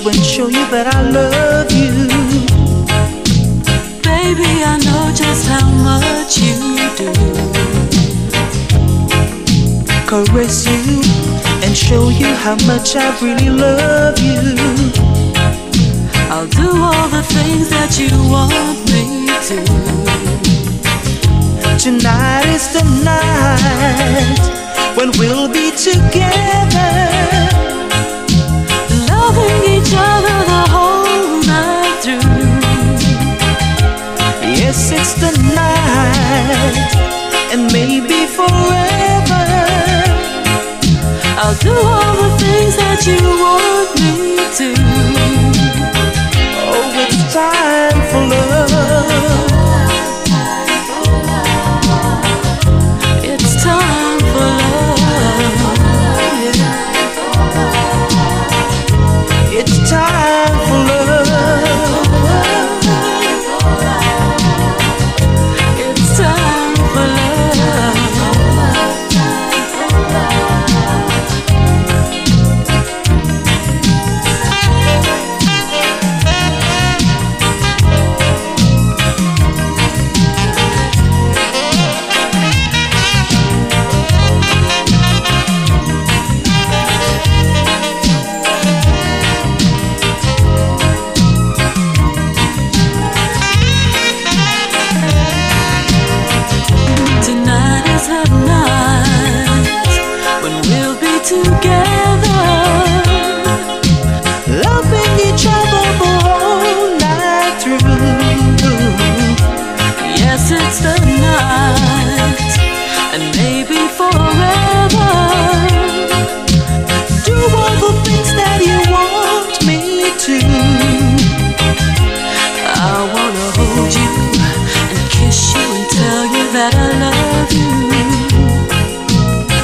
and show you that I love you. Baby, I know just how much you do. Caress you and show you how much I really love you. I'll do all the things that you want me to. Tonight is the night when we'll be together, loving each other the whole night through. Yes, it's the night, and maybe forever. I'll do all the things that you want me to. Oh, it's time for love. It's time for love. It's time for love. It's time for love. Together, loving each other the whole night through. Yes, it's the night, and maybe forever. Do all the things that you want me to. I wanna hold you and kiss you and tell you that I